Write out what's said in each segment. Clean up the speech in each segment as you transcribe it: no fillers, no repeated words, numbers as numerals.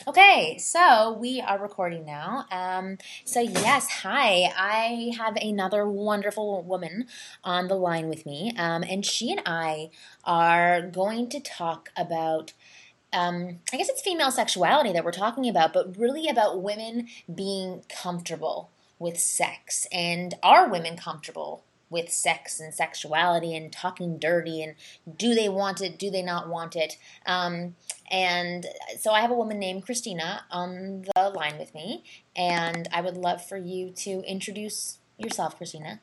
Okay, so we are recording now. So yes, hi. I have another wonderful woman on the line with me, and she and I are going to talk about. I guess it's female sexuality that we're talking about, but really about women being comfortable with sex, and are women comfortable with sex and sexuality and talking dirty and do they want it, do they not want it? And so I have a woman named Christina on the line with me, and I would love for you to introduce yourself, Christina.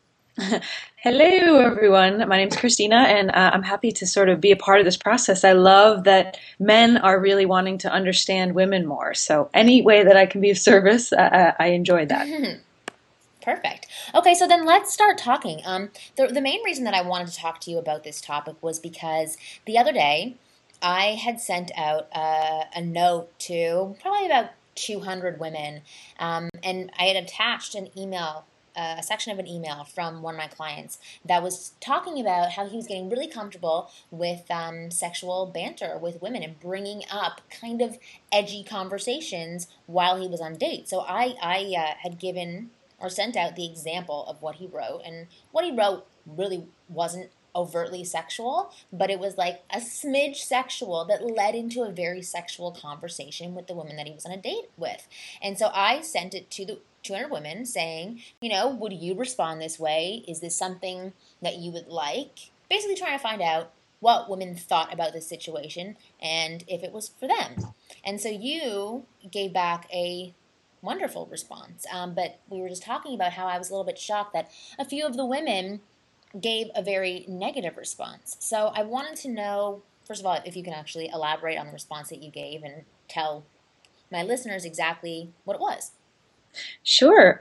Hello, everyone. My name's Christina, and I'm happy to sort of be a part of this process. I love that men are really wanting to understand women more. So, any way that I can be of service, I enjoy that. Perfect. Okay, so then let's start talking. The main reason that I wanted to talk to you about this topic was because the other day I had sent out a note to probably about 200 women, and I had attached an email. A section of an email from one of my clients that was talking about how he was getting really comfortable with sexual banter with women and bringing up kind of edgy conversations while he was on dates. So I had given or sent out the example of what he wrote. And what he wrote really wasn't overtly sexual, but it was like a smidge sexual that led into a very sexual conversation with the woman that he was on a date with. And so I sent it to the 200 women saying, would you respond this way? Is this something that you would like? Basically trying to find out what women thought about this situation and if it was for them. And so you gave back a wonderful response. But we were just talking about how I was a little bit shocked that a few of the women gave a very negative response. So I wanted to know, first of all, if you can actually elaborate on the response that you gave and tell my listeners exactly what it was. Sure.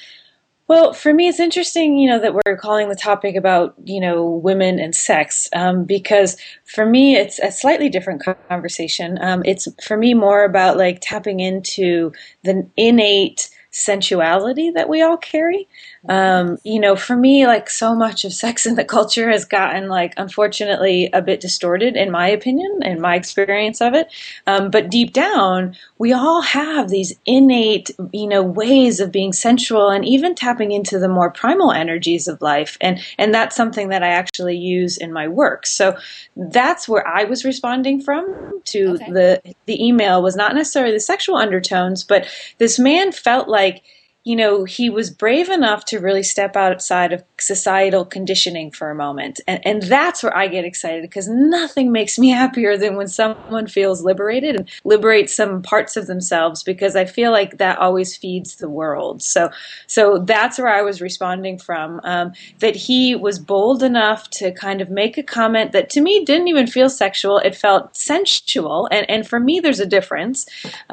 Well, for me, it's interesting, that we're calling the topic about, women and sex, because for me, it's a slightly different conversation. It's for me more about like tapping into the innate sensuality that we all carry. Yes. For me, like so much of sex in the culture has gotten like, unfortunately, a bit distorted in my opinion and my experience of it. But deep down, we all have these innate, ways of being sensual and even tapping into the more primal energies of life. And that's something that I actually use in my work. So that's where I was responding from to Okay. the email was not necessarily the sexual undertones, but this man felt like he was brave enough to really step outside of societal conditioning for a moment. And that's where I get excited because nothing makes me happier than when someone feels liberated and liberates some parts of themselves because I feel like that always feeds the world. So that's where I was responding from, that he was bold enough to kind of make a comment that to me didn't even feel sexual. It felt sensual. And for me, there's a difference.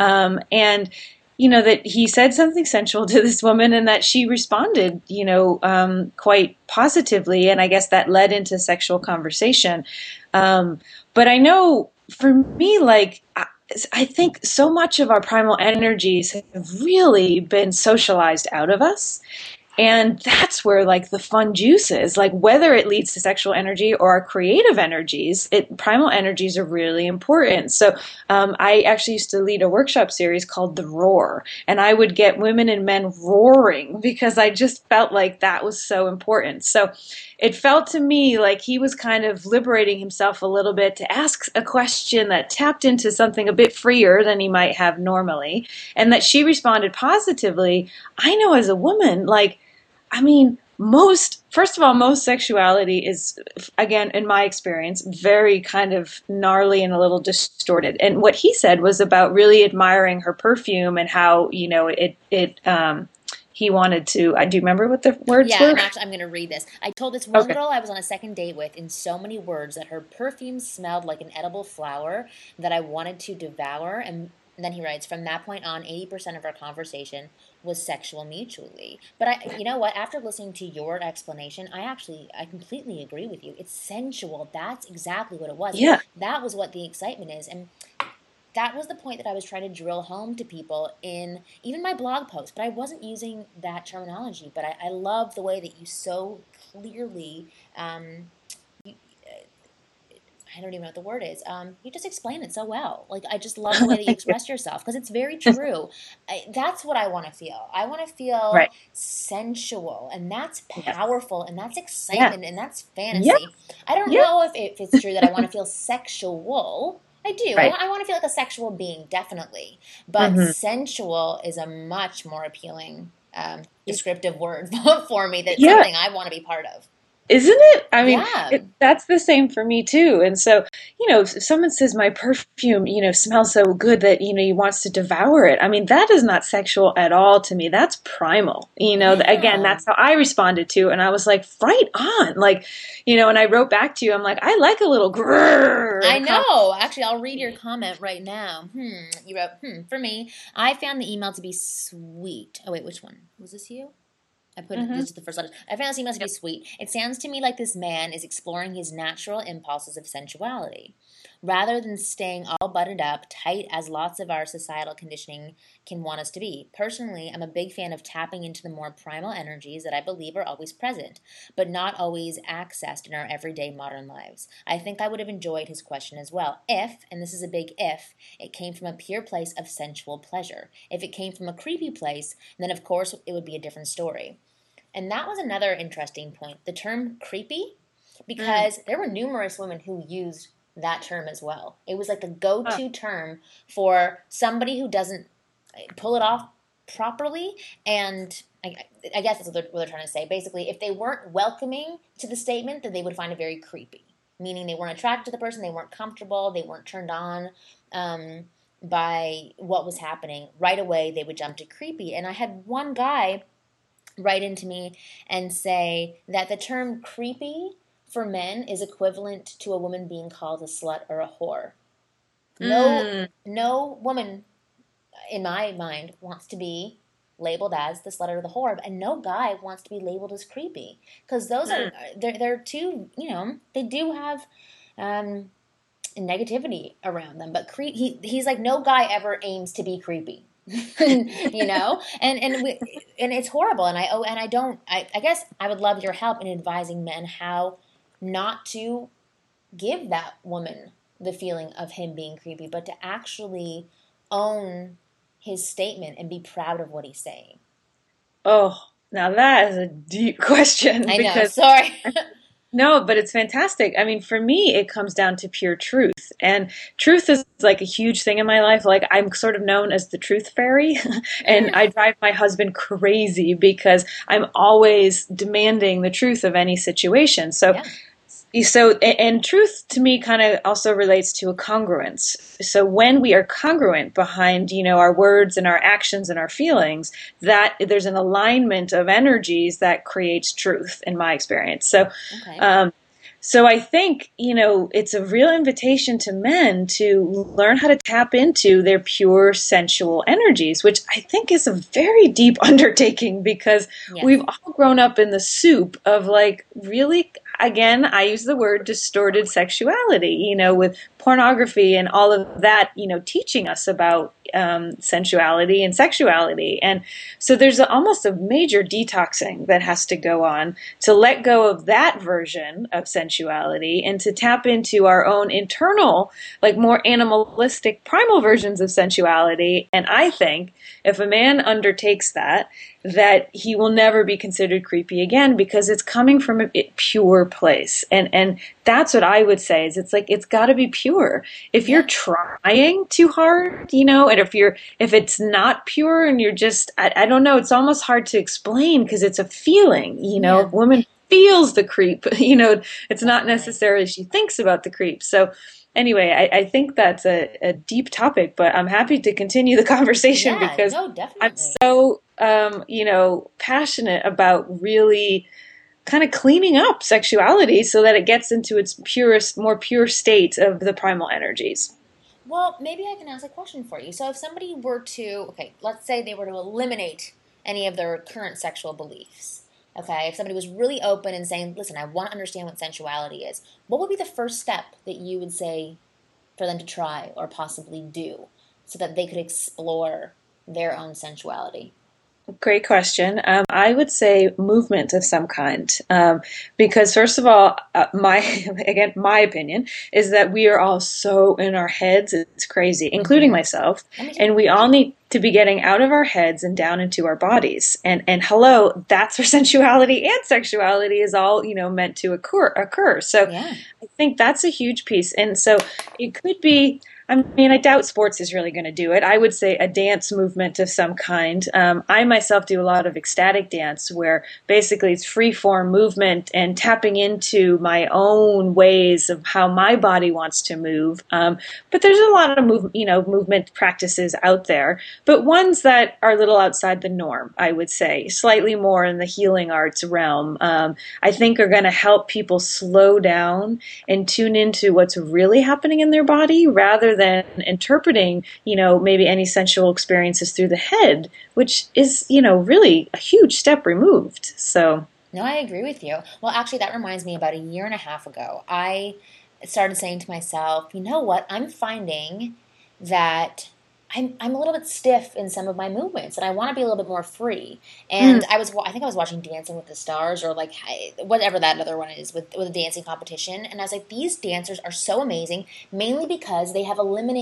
And that he said something sensual to this woman and that she responded, quite positively. And I guess that led into sexual conversation. But I know for me, like, I think so much of our primal energies have really been socialized out of us. And that's where like the fun juice is, like whether it leads to sexual energy or our creative energies, primal energies are really important. So I actually used to lead a workshop series called The Roar, and I would get women and men roaring because I just felt like that was so important. So it felt to me like he was kind of liberating himself a little bit to ask a question that tapped into something a bit freer than he might have normally, and that she responded positively. I know as a woman, like, I mean, first of all, most sexuality is, again, in my experience, very kind of gnarly and a little distorted. And what he said was about really admiring her perfume and how, he wanted to, do you remember what the words Yeah, were? I'm going to read this. I told this one Okay. girl I was on a second date with in so many words that her perfume smelled like an edible flower that I wanted to devour. And then he writes, from that point on, 80% of our conversation was sexual mutually. But you know what? After listening to your explanation, I completely agree with you. It's sensual. That's exactly what it was. And Yeah. that was what the excitement is. And that was the point that I was trying to drill home to people in even my blog post, but I wasn't using that terminology. But I love the way that you so clearly, um, you, I don't even know what the word is. You just explain it so well. Like, I just love the way that you express yourself because it's very true. That's what I want to feel. I want to feel Right. sensual, and that's Yes. powerful, and that's Yeah. excitement, and that's Yeah. fantasy. I don't Yeah. know if it's true that I want to feel sexual. I do. Right. I want to feel like a sexual being, definitely. But Hmm. sensual is a much more appealing descriptive word for me. That's Yeah. something I want to be part of. Isn't it? I mean, Yeah. that's the same for me too. And so, if someone says my perfume, smells so good that, he wants to devour it. I mean, that is not sexual at all to me. That's primal. Again, Yeah. that's how I responded to. And I was like, right on. Like, and I wrote back to you, I'm like, I like a little grrr in I a conversation. know. Actually, I'll read your comment right now. You wrote, for me, I found the email to be sweet. Oh, wait, which one? Was this you? I put Hmm. this is the first letter. I found this email to be sweet. It sounds to me like this man is exploring his natural impulses of sensuality. Rather than staying all buttoned up, tight as lots of our societal conditioning can want us to be. Personally, I'm a big fan of tapping into the more primal energies that I believe are always present, but not always accessed in our everyday modern lives. I think I would have enjoyed his question as well if, and this is a big if, it came from a pure place of sensual pleasure. If it came from a creepy place, then of course it would be a different story. And that was another interesting point. The term creepy, Mm. because there were numerous women who used that term as well. It was like the Huh. go-to term for somebody who doesn't pull it off properly. And I guess that's what they're trying to say. Basically, if they weren't welcoming to the statement, then they would find it very creepy. Meaning they weren't attracted to the person, they weren't comfortable, they weren't turned on by what was happening. Right away, they would jump to creepy. And I had one guy write into me and say that the term creepy for men is equivalent to a woman being called a slut or a whore. Mm. No woman in my mind wants to be labeled as the slut or the whore, and no guy wants to be labeled as creepy because those are Mm. they're two, they do have um, negativity around them. But he's like, no guy ever aims to be creepy. And it's horrible. And I don't. I guess I would love your help in advising men how not to give that woman the feeling of him being creepy, but to actually own his statement and be proud of what he's saying. Oh, now that is a deep question I know. because Sorry. no, but it's fantastic. I mean, for me, it comes down to pure truth. And truth is like a huge thing in my life. Like, I'm sort of known as the truth fairy. And I drive my husband crazy because I'm always demanding the truth of any situation. Yeah. And truth to me kind of also relates to a congruence. So when we are congruent behind, our words and our actions and our feelings, that there's an alignment of energies that creates truth in my experience. Okay. Um, so I think, it's a real invitation to men to learn how to tap into their pure sensual energies, which I think is a very deep undertaking because Yes. we've all grown up in the soup of like really, again, I use the word distorted sexuality, with pornography and all of that, teaching us about sensuality and sexuality. And so there's almost a major detoxing that has to go on to let go of that version of sensuality and to tap into our own internal, like more animalistic, primal versions of sensuality. And I think if a man undertakes that he will never be considered creepy again because it's coming from a pure place. And that's what I would say is it's got to be pure. If you're Yeah. trying too hard, and if it's not pure and you're just, I don't know, it's almost hard to explain because it's a feeling, Yeah. if a woman feels the creep, it's not Definitely. necessarily she thinks about the creep. So anyway, I think that's a deep topic, but I'm happy to continue the conversation Yeah. because No, I'm definitely. so, passionate about really kind of cleaning up sexuality so that it gets into its purest, more pure state of the primal energies. Well, maybe I can ask a question for you. So, if somebody were to, okay, let's say they were to eliminate any of their current sexual beliefs, okay, if somebody was really open and saying, listen, I want to understand what sensuality is, what would be the first step that you would say for them to try or possibly do so that they could explore their own sensuality? Great question. I would say movement of some kind, because first of all, my again, my opinion is that we are all so in our heads, it's crazy, including Mm-hmm. myself, Oh, me too. and we all need to be getting out of our heads and down into our bodies. And hello, that's where sensuality and sexuality is all meant to occur. So Yeah. I think that's a huge piece, and so it could be. I mean, I doubt sports is really going to do it. I would say a dance movement of some kind. I myself do a lot of ecstatic dance where basically it's free form movement and tapping into my own ways of how my body wants to move. But there's a lot of movement practices out there, but ones that are a little outside the norm, I would say, slightly more in the healing arts realm. I think are going to help people slow down and tune into what's really happening in their body rather than interpreting, maybe any sensual experiences through the head, which is, really a huge step removed. So, No, I agree with you. Well, actually, that reminds me about a year and a half ago, I started saying to myself, you know what? I'm finding that I'm a little bit stiff in some of my movements and I want to be a little bit more free. mm, And I think I was watching Dancing with the Stars or like whatever that other one is with a dancing competition. And I was like, these dancers are so amazing, mainly because they have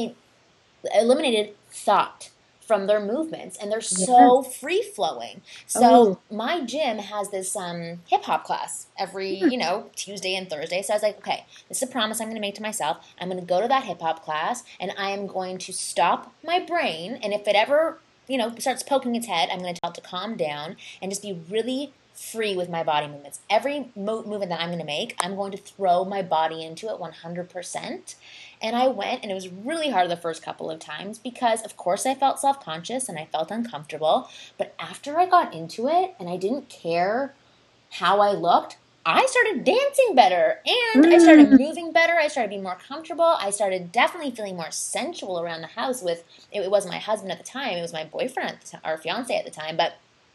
eliminated thought from their movements and they're yeah. so free flowing. So Oh, my gym has this hip hop class every, mm, Tuesday and Thursday. So I was like, okay, this is a promise I'm going to make to myself. I'm going to go to that hip hop class and I am going to stop my brain. And if it ever, starts poking its head, I'm going to tell it to calm down and just be really free with my body movements. Every movement that I'm going to make, I'm going to throw my body into it 100%. And I went, and it was really hard the first couple of times because, of course, I felt self conscious and I felt uncomfortable. But after I got into it and I didn't care how I looked, I started dancing better and I started mm, moving better. I started being more comfortable. I started definitely feeling more sensual around the house with it wasn't my husband at the time, it was my boyfriend at the time, or fiance at the time, but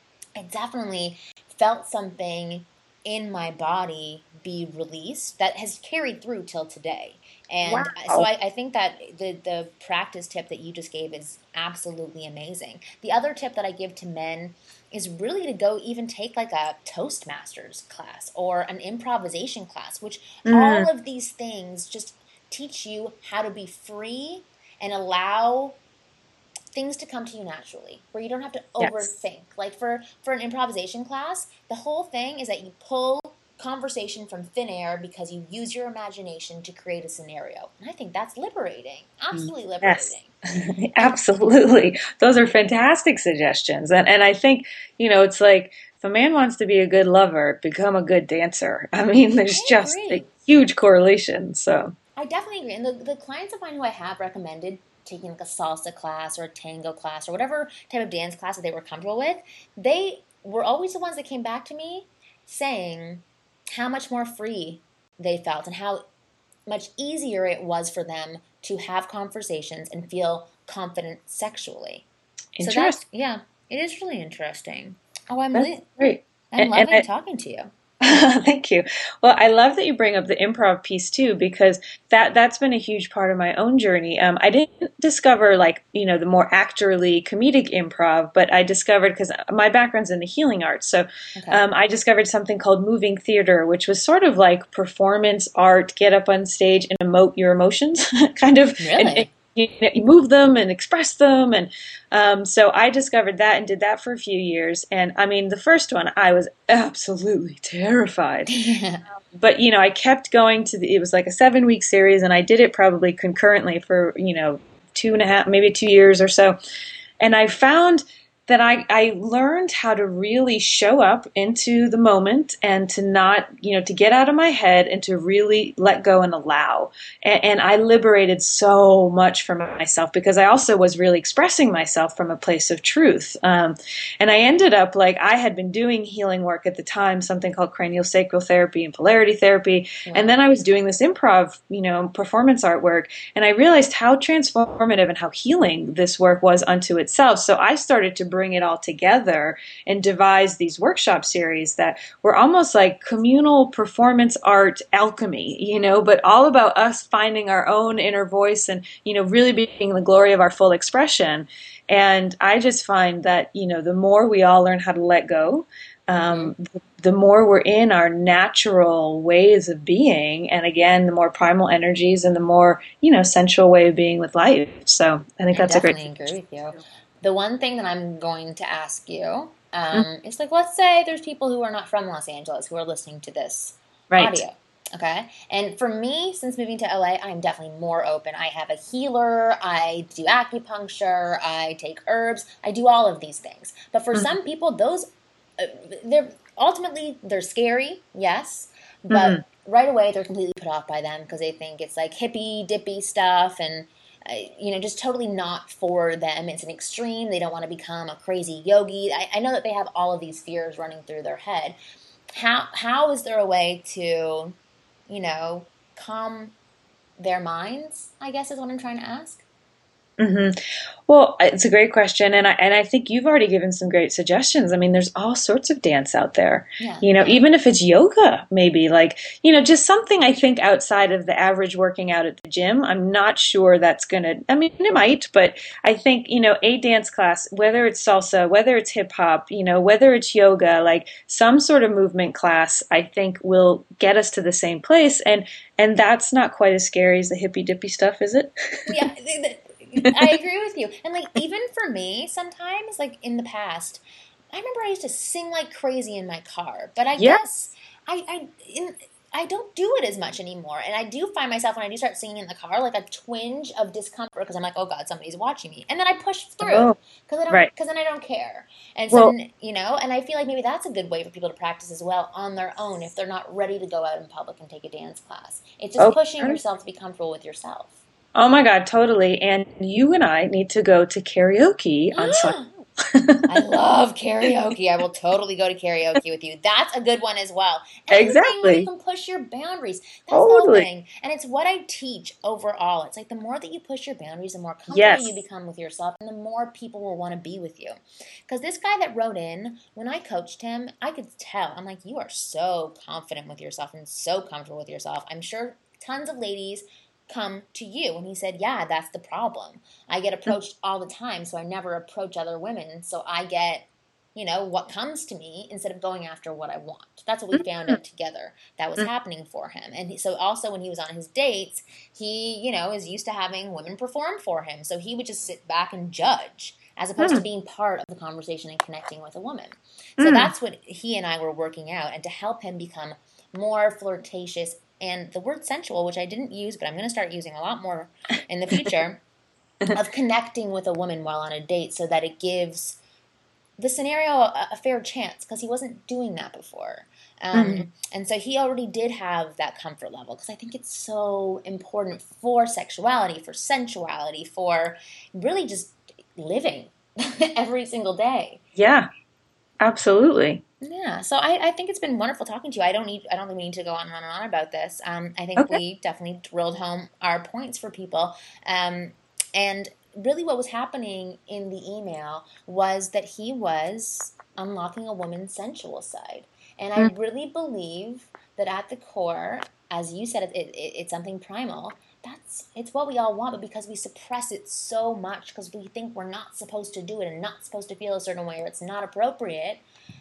I definitely felt something in my body be released that has carried through till today. And so wow. I think that the practice tip that you just gave is absolutely amazing. The other tip that I give to men is really to go even take like a Toastmasters class or an improvisation class, which Mm, all of these things just teach you how to be free and allow things to come to you naturally where you don't have to yes. overthink. Like for an improvisation class, the whole thing is that you pull conversation from thin air because you use your imagination to create a scenario, and I think that's liberating, absolutely Yes, liberating. And absolutely. Those are fantastic suggestions. And I think, it's like if a man wants to be a good lover, become a good dancer. I mean, there's I just a agree. huge correlation. So, I definitely agree. And the clients of mine who I have recommended taking like a salsa class or a tango class or whatever type of dance class that they were comfortable with, they were always the ones that came back to me saying how much more free they felt and how much easier it was for them to have conversations and feel confident sexually. So interesting. yeah, it is really interesting. Oh, That's great. I'm And loving talking to you. thank you. Well, I love that you bring up the improv piece too, because that's been a huge part of my own journey. I didn't discover like the more actorly comedic improv, but I discovered because my background's in the healing arts, so Okay. I discovered something called moving theater, which was sort of like performance art, get up on stage and emote your emotions, kind of, and Really? you move them and express them, and so I discovered that and did that for a few years. And I mean, the first one, I was absolutely terrified. Yeah. But, I kept going it was like a 7 week series, and I did it probably concurrently for, 2.5, maybe 2 years or so. And I found that I learned how to really show up into the moment and to not, to get out of my head and to really let go and allow. And I liberated so much from myself because I also was really expressing myself from a place of truth. And I ended up like I had been doing healing work at the time, something called cranial sacral therapy and polarity therapy. And Wow. then I was doing this improv, performance artwork. And I realized how transformative and how healing this work was unto itself. So I started to bring it all together and devise these workshop series that were almost like communal performance art alchemy, but all about us finding our own inner voice and, really being the glory of our full expression. And I just find that, the more we all learn how to let go, the more we're in our natural ways of being, and again, the more primal energies and the more, sensual way of being with life. So I think that's a great. I definitely agree with you. The one thing that I'm going to ask you is like, let's say there's people who are not from Los Angeles who are listening to this audio. Okay. And for me, since moving to LA, I'm definitely more open. I have a healer. I do acupuncture. I take herbs. I do all of these things. But for some people, those they're scary, yes, but right away they're completely put off by them because they think it's like hippy dippy stuff and just totally not for them. It's an extreme. They don't want to become a crazy yogi. I know that they have all of these fears running through their head. How is there a way to calm their minds, I guess is what I'm trying to ask. Well, it's a great question, and I think you've already given some great suggestions. I mean, there's all sorts of dance out there. Yeah. Even if it's yoga, maybe just something I think outside of the average working out at the gym. I'm not sure that's gonna. I mean, it might, but I think a dance class, whether it's salsa, whether it's hip hop, whether it's yoga, like some sort of movement class, I think will get us to the same place, and that's not quite as scary as the hippy dippy stuff, is it? Yeah. I agree with you. And even for me, sometimes, in the past, I remember I used to sing like crazy in my car. But I guess I don't do it as much anymore. And I do find myself when I do start singing in the car, like a twinge of discomfort because I'm like, oh God, somebody's watching me. And then I push through because then I don't care. And so, and I feel like maybe that's a good way for people to practice as well on their own if they're not ready to go out in public and take a dance class. It's just pushing yourself to be comfortable with yourself. Oh my God, totally. And you and I need to go to karaoke on Sunday. I love karaoke. I will totally go to karaoke with you. That's a good one as well. Anything where you can push your boundaries. That's the whole thing. And it's what I teach overall. It's like the more that you push your boundaries, the more comfortable you become with yourself, and the more people will want to be with you. Because this guy that wrote in, when I coached him, I could tell. I'm like, you are so confident with yourself and so comfortable with yourself. I'm sure tons of ladies come to you. And he said, yeah, that's the problem. I get approached all the time, so I never approach other women. So I get, what comes to me instead of going after what I want. That's what we found out together that was happening for him. And so also when he was on his dates, he, is used to having women perform for him. So he would just sit back and judge as opposed to being part of the conversation and connecting with a woman. So that's what he and I were working out. And to help him become more flirtatious and the word sensual, which I didn't use, but I'm going to start using a lot more in the future, of connecting with a woman while on a date so that it gives the scenario a fair chance because he wasn't doing that before. And so he already did have that comfort level because I think it's so important for sexuality, for sensuality, for really just living every single day. Yeah, absolutely. Yeah, so I think it's been wonderful talking to you. I don't think we need to go on and on and on about this. I think we definitely drilled home our points for people. And really what was happening in the email was that he was unlocking a woman's sensual side. And I really believe that at the core, as you said, it's something primal. It's what we all want, but because we suppress it so much because we think we're not supposed to do it and not supposed to feel a certain way or it's not appropriate,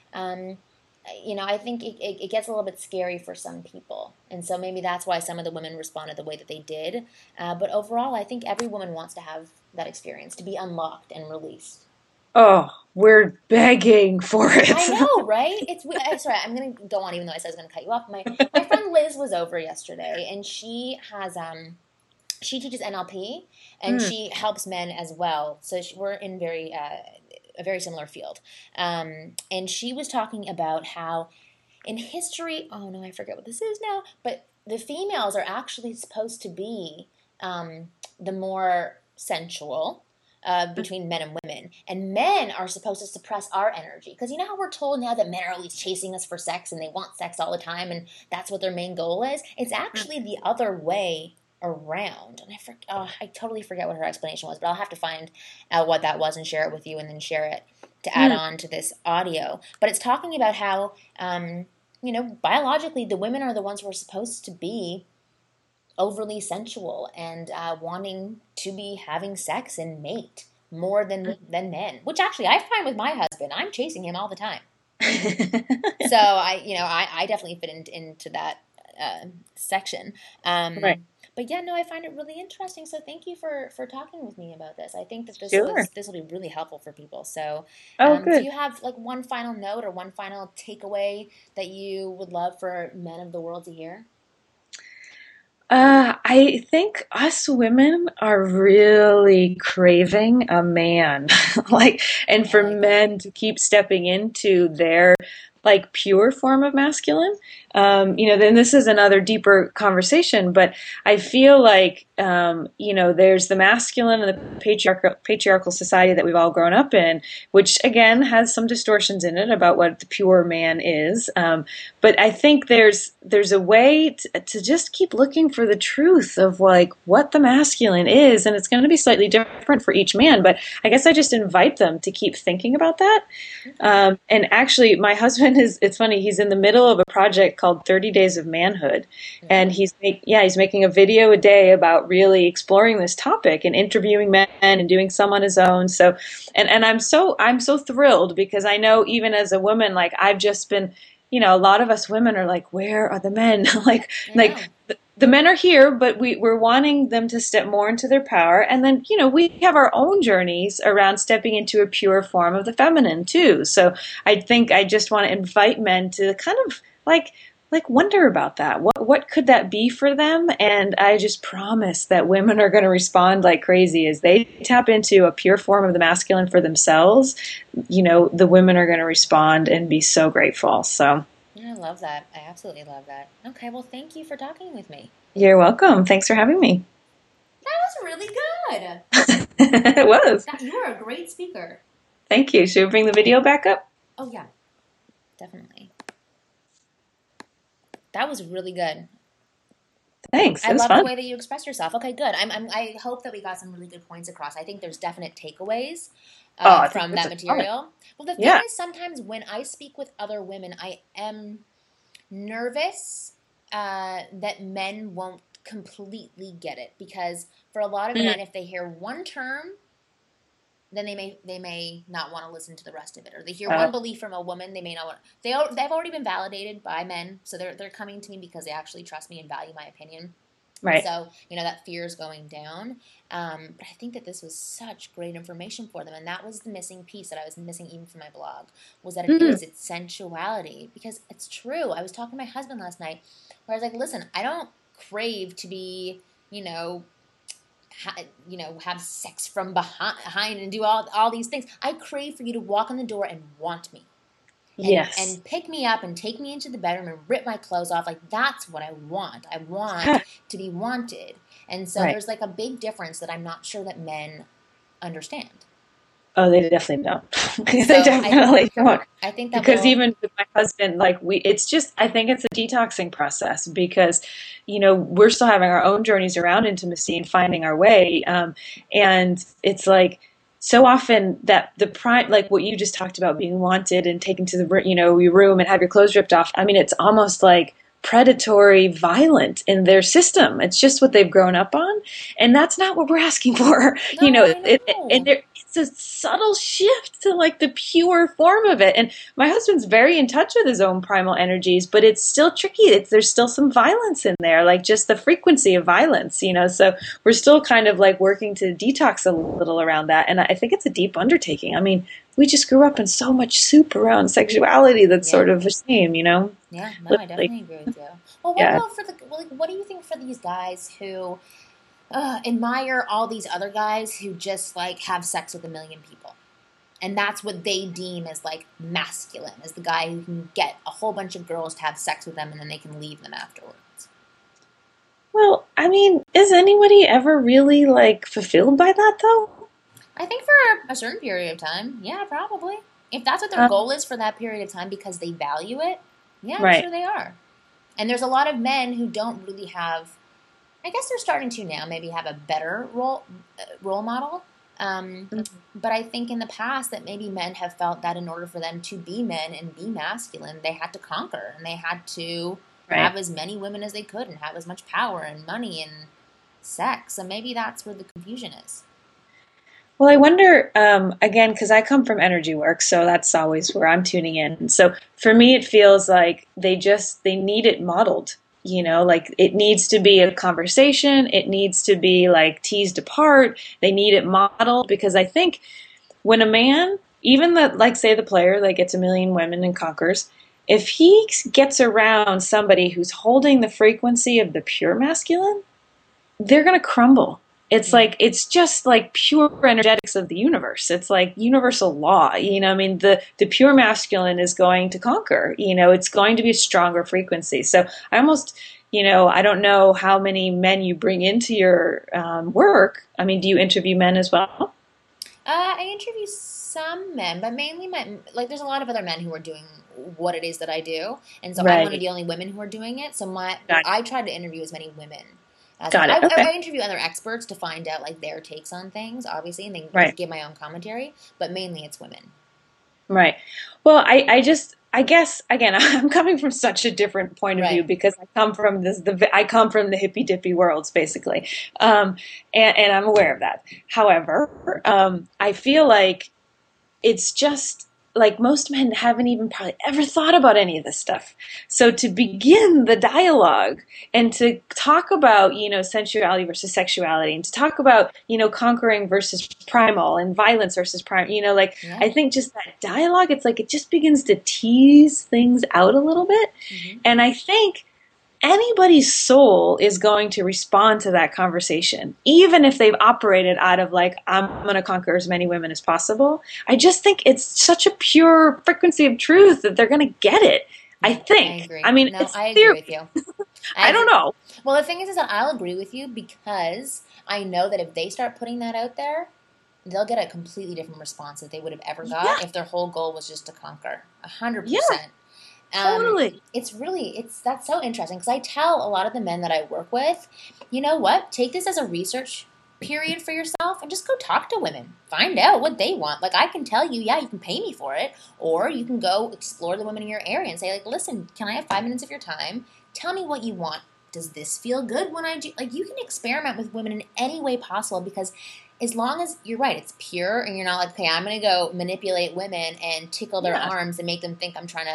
I think it gets a little bit scary for some people. And so maybe that's why some of the women responded the way that they did. But overall, I think every woman wants to have that experience, to be unlocked and released. Oh, we're begging for it. I know, right? Sorry, I'm going to go on even though I said I was going to cut you off. My friend Liz was over yesterday, and she has she teaches NLP, and she helps men as well. So we're in a very similar field. And she was talking about how in history, oh no, I forget what this is now, but the females are actually supposed to be the more sensual between men and women. And men are supposed to suppress our energy. Because you know how we're told now that men are always chasing us for sex and they want sex all the time and that's what their main goal is? It's actually the other way around. And I totally forget what her explanation was, but I'll have to find out what that was and share it with you and then share it to add on to this audio. But it's talking about how, biologically, the women are the ones who are supposed to be overly sensual and wanting to be having sex and mate more than men. Which actually I find with my husband, I'm chasing him all the time. So I definitely fit into that section. Right. But yeah, no, I find it really interesting. So thank you for talking with me about this. I think that Sure. this will be really helpful for people. So, Oh, do good. you have like one final note or one final takeaway that you would love for men of the world to hear? I think us women are really craving a man. Like, and I for like that. men to keep stepping into their like pure form of masculine. Then this is another deeper conversation, but I feel like, there's the masculine and the patriarchal society that we've all grown up in, which again has some distortions in it about what the pure man is. But I think there's a way to just keep looking for the truth of like what the masculine is, and it's going to be slightly different for each man. But I guess I just invite them to keep thinking about that. Okay. And actually, my husband it's funny, he's in the middle of a project called 30 Days of Manhood. And Really? he's making a video a day about really exploring this topic and interviewing men and doing some on his own. So, and I'm so thrilled because I know even as a woman, like I've just been, a lot of us women are like, where are the men? I like know. the men are here, but we're wanting them to step more into their power. And then, we have our own journeys around stepping into a pure form of the feminine too. So I think I just want to invite men to kind of like wonder about that. What could that be for them? And I just promise that women are going to respond like crazy as they tap into a pure form of the masculine for themselves. The women are going to respond and be so grateful. So Yeah, I love that. I absolutely love that. Okay, well, thank you for talking with me. you're welcome. Thanks for having me. That was really good. It was. You are a great speaker. Thank you. Should we bring the video back up? Oh yeah, definitely. That was really good. Thanks. I It was love the fun. way that you express yourself. Okay, good. I hope that we got some really good points across. I think there's definite takeaways Oh, I think from this that is fun. material. Well, the thing Yeah. is, sometimes when I speak with other women, I am nervous that men won't completely get it because for a lot of Mm, men, if they hear one term, then they may not want to listen to the rest of it, or they hear one oh, belief from a woman, they may not want. They've already been validated by men, so they're coming to me because they actually trust me and value my opinion. right. So, that fear is going down. But I think that this was such great information for them. And that was the missing piece that I was missing even from my blog, was that Mm, it's sensuality. Because it's true. I was talking to my husband last night where I was like, listen, I don't crave to be, you know, have sex from behind and do all these things. I crave for you to walk in the door and want me yes. and pick me up and take me into the bedroom and rip my clothes off. Like that's what I want. I want to be wanted. And so Right. there's like a big difference that I'm not sure that men understand. Oh, they definitely don't. They So definitely don't. I think that Because will. even with my husband, like it's just, I think it's a detoxing process because, we're still having our own journeys around intimacy and finding our way. And it's like so often that the prime, like what you just talked about, being wanted and taken to the, your room and have your clothes ripped off. I mean, it's almost like predatory, violent in their system. It's just what they've grown up on, and that's not what we're asking for. No, I And know. it's a subtle shift to like the pure form of it. And my husband's very in touch with his own primal energies, but it's still tricky. There's still some violence in there, like just the frequency of violence. So we're still kind of like working to detox a little around that. And I think it's a deep undertaking. I mean, we just grew up in so much soup around sexuality that's Yeah. sort of the same. Yeah, no, I Literally. definitely agree with you. Well, what Yeah. about what do you think for these guys who admire all these other guys who just like have sex with a million people? And that's what they deem as like masculine, as the guy who can get a whole bunch of girls to have sex with them and then they can leave them afterwards. Well, I mean, is anybody ever really like fulfilled by that though? I think for a certain period of time, yeah, probably. If that's what their Um, goal is for that period of time because they value it, yeah, I'm right. sure they are. And there's a lot of men who don't really have. I guess they're starting to now maybe have a better role model. Mhm. But I think in the past that maybe men have felt that in order for them to be men and be masculine, they had to conquer and they had to have Right. as many women as they could and have as much power and money and sex. So maybe that's where the confusion is. Well, I wonder, again, because I come from energy work, so that's always where I'm tuning in. So for me, it feels like they need it modeled, like it needs to be a conversation. It needs to be like teased apart. They need it modeled because I think when a man, even the, like say the player that gets a million women and conquers, if he gets around somebody who's holding the frequency of the pure masculine, they're going to crumble. It's Yeah. like it's just like pure energetics of the universe. It's like universal law. I mean, the pure masculine is going to conquer. It's going to be a stronger frequency. So I almost, I don't know how many men you bring into your work. I mean, do you interview men as well? I interview some men, but mainly men. Like, there's a lot of other men who are doing what it is that I do, and so I'm one of Right. the only women who are doing it. So Got I try to interview as many women as got it. Okay. I interview other experts to find out like their takes on things, obviously, and then Right. give my own commentary. But mainly it's women. Right. Well, I guess again, I'm coming from such a different point of view Right. because I come from the hippy dippy worlds basically, and I'm aware of that. However, I feel like it's just like most men haven't even probably ever thought about any of this stuff. So to begin the dialogue and to talk about, sensuality versus sexuality and to talk about, conquering versus primal and violence versus prime, like Yeah. I think just that dialogue, it's like it just begins to tease things out a little bit. Hmm. And I think anybody's soul is going to respond to that conversation, even if they've operated out of like, I'm going to conquer as many women as possible. I just think it's such a pure frequency of truth that they're going to get it. I Yeah, I think. I agree. mean, No, it's I agree with theory. you. I I don't agree. know. Well, the thing is that I'll agree with you because I know that if they start putting that out there, they'll get a completely different response that they would have ever Yeah, got if their whole goal was just to conquer. A hundred yeah, percent. totally. It's that's so interesting because I tell a lot of the men that I work with, you know what? Take this as a research period for yourself and just go talk to women. Find out what they want. Like I can tell you, yeah, you can pay me for it, or you can go explore the women in your area and say, like, listen, can I have 5 minutes of your time? Tell me what you want. Does this feel good when I do? Like you can experiment with women in any way possible because as long as you're right, it's pure and you're not like, okay, I'm gonna go manipulate women and tickle their Yeah, arms and make them think I'm trying to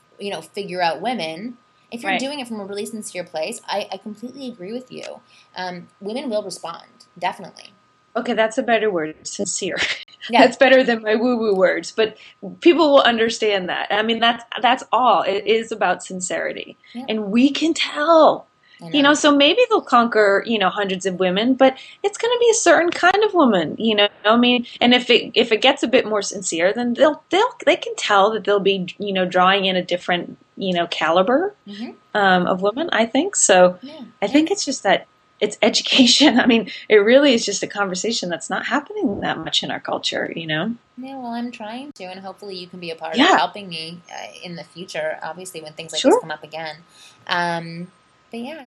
figure out women. If you're right. doing it from a really sincere place, I completely agree with you. Women will respond, definitely. Okay, that's a better word, sincere. Yeah, That's better than my woo-woo words, but people will understand that. I mean, that's all. It is about sincerity, yeah, and we can tell. I know. So maybe they'll conquer, hundreds of women, but it's going to be a certain kind of woman, I mean, and if it gets a bit more sincere, then they can tell that they'll be, drawing in a different, caliber Hmm. of women. I think so. Yeah, I yeah, think it's just that it's education. I mean, it really is just a conversation that's not happening that much in our culture. yeah. Well, I'm trying to, and hopefully you can be a part of Yeah, helping me in the future. Obviously, when things like this sure. come up again. Um, but yeah.